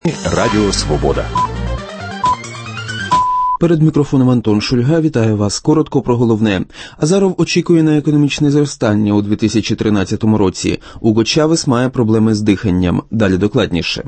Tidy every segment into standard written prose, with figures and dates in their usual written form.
Радіо Свобода. Перед мікрофоном Антон Шульга. Вітаю вас. Коротко про головне. Азаров очікує на економічне зростання у 2013 році. Уго Чавес має проблеми з диханням. Далі докладніше.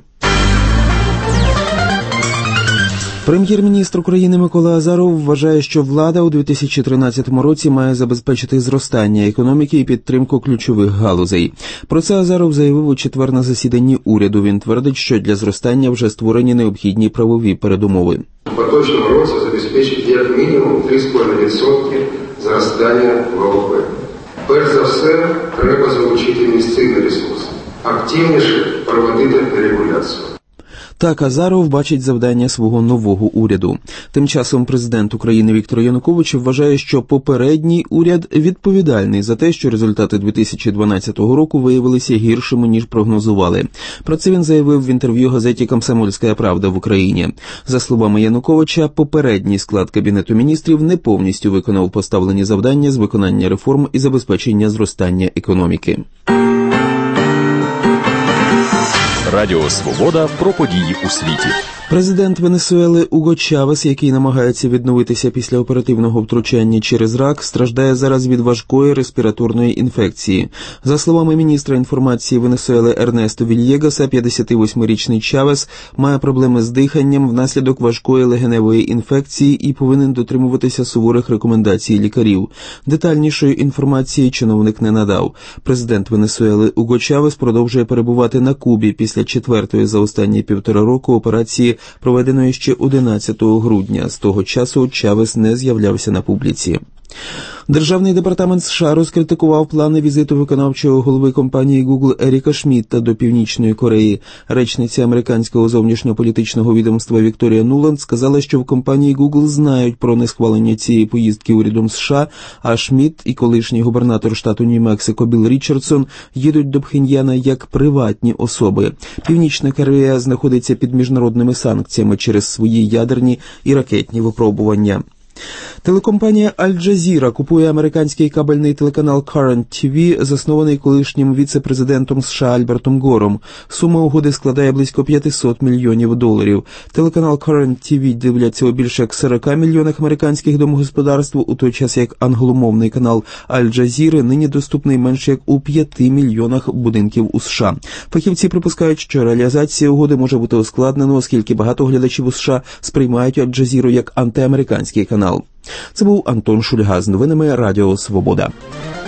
Прем'єр-міністр України Микола Азаров вважає, що влада у 2013 році має забезпечити зростання економіки і підтримку ключових галузей. Про це Азаров заявив у четвер на засіданні уряду. Він твердить, що для зростання вже створені необхідні правові передумови. У поточному році забезпечить як мінімум 3,5% зростання ВВП. Перш за все, треба залучити місцеві ресурси, активніше проводити дерегуляцію. Так Азаров бачить завдання свого нового уряду. Тим часом президент України Віктор Янукович вважає, що попередній уряд відповідальний за те, що результати 2012 року виявилися гіршими, ніж прогнозували. Про це він заявив в інтерв'ю газеті «Комсомольська правда» в Україні. За словами Януковича, попередній склад Кабінету міністрів не повністю виконав поставлені завдання з виконання реформ і забезпечення зростання економіки. Радіо Свобода про події у світі. Президент Венесуели Уго Чавес, який намагається відновитися після оперативного втручання через рак, страждає зараз від важкої респіраторної інфекції. За словами міністра інформації Венесуели Ернесто Вільєгаса, 58-річний Чавес має проблеми з диханням внаслідок важкої легеневої інфекції і повинен дотримуватися суворих рекомендацій лікарів. Детальнішої інформації чиновник не надав. Президент Венесуели Уго Чавес продовжує перебувати на Кубі після четвертої за останні 1,5 року операції, проведеної ще 11 грудня. З того часу Чавес не з'являвся на публіці. Державний департамент США розкритикував плани візиту виконавчого голови компанії Google Еріка Шмідта до Північної Кореї. Речниця американського зовнішньополітичного відомства Вікторія Нуланд сказала, що в компанії Google знають про несхвалення цієї поїздки урядом США, а Шмідт і колишній губернатор штату Нью-Мексико Білл Річардсон їдуть до Пхеньяна як приватні особи. Північна Корея знаходиться під міжнародними санкціями через свої ядерні і ракетні випробування. Телекомпанія Аль-Джазіра купує американський кабельний телеканал Current TV, заснований колишнім віце-президентом США Альбертом Гором. Сума угоди складає близько $500 мільйонів. Телеканал Current TV дивляться у більше як 40 мільйонах американських домогосподарств, у той час як англомовний канал Аль-Джазіри нині доступний менше як у 5 мільйонах будинків у США. Фахівці припускають, що реалізація угоди може бути ускладнено, оскільки багато глядачів у США сприймають Аль-Джазіру як антиамериканський канал. Це був Антон Шульга з новинами Радіо Свобода.